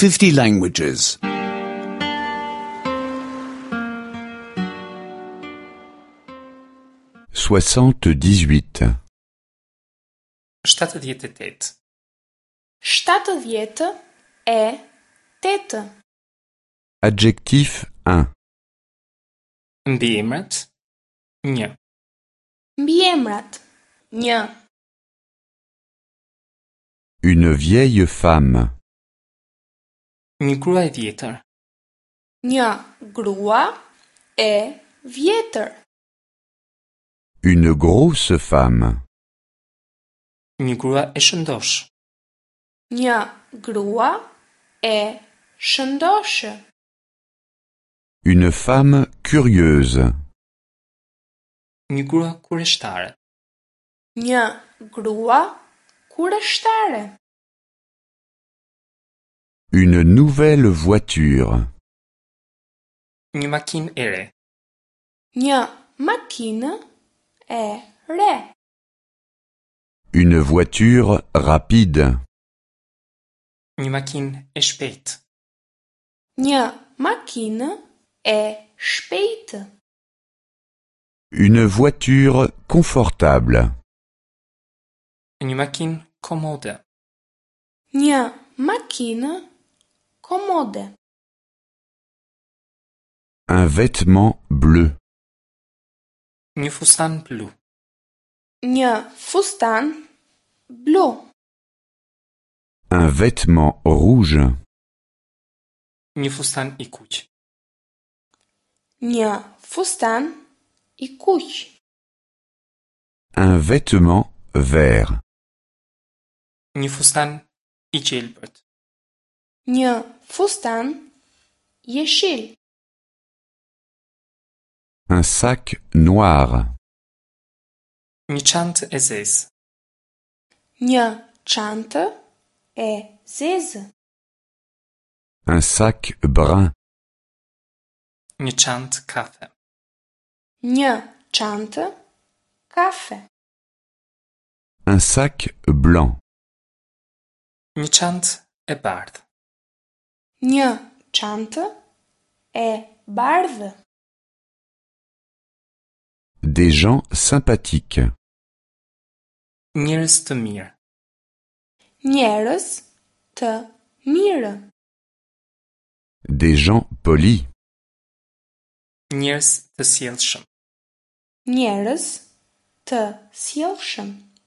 50 languages. 78. 78. 78. Adjectif 1. Mbiemrat 1. Mbiemrat 1. Une vieille femme. Një grua e vjetër. Një grua e vjetër. Une grosse femme. Një grua e shëndosh. Një grua e shëndoshë. Une femme curieuse. Një grua kurioztare. Një grua kurioztare. Une nouvelle voiture. Një makinë e re. Një makinë e re. Une voiture rapide. Një makinë e shpejtë. Një makinë e shpejtë. Une voiture confortable. Një makinë komode. Një makinë komode. Un vêtement bleu. Një fustan blu. Një fustan blu. Un vêtement rouge. Një fustan i kuq. Një fustan i kuq. Un vêtement vert. Një fustan i gjelbërt. Një fustan jeshil. Un sac noir. Një çantë e zezë. Një çantë e zezë. Un sac brun. Një çantë kafe. Një çantë kafe. Un sac blanc. Një çantë e bardhë. Një çantë e bardhë. Des gens sympathiques. Njerëz të mirë. Njerëz të mirë. Des gens polis. Njerëz të sjellshëm. Njerëz të sjellshëm.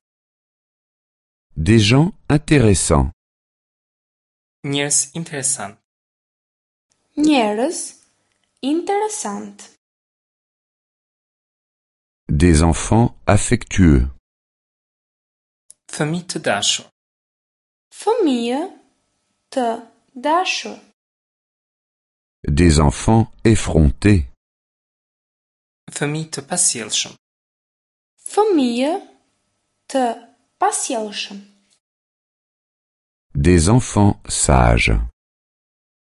Des gens intéressants. Njerëz interesant. Njerëz interesant. Des enfants affectueux. Fëmijë të dashur. Fëmijë të dashur. Des enfants effrontés. Fëmijë të pasjellshëm. Fëmijë të pasjellshëm. Des enfants sages.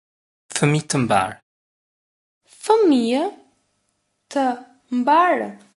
Fëmijë të mbar. Fëmijë të mbarë.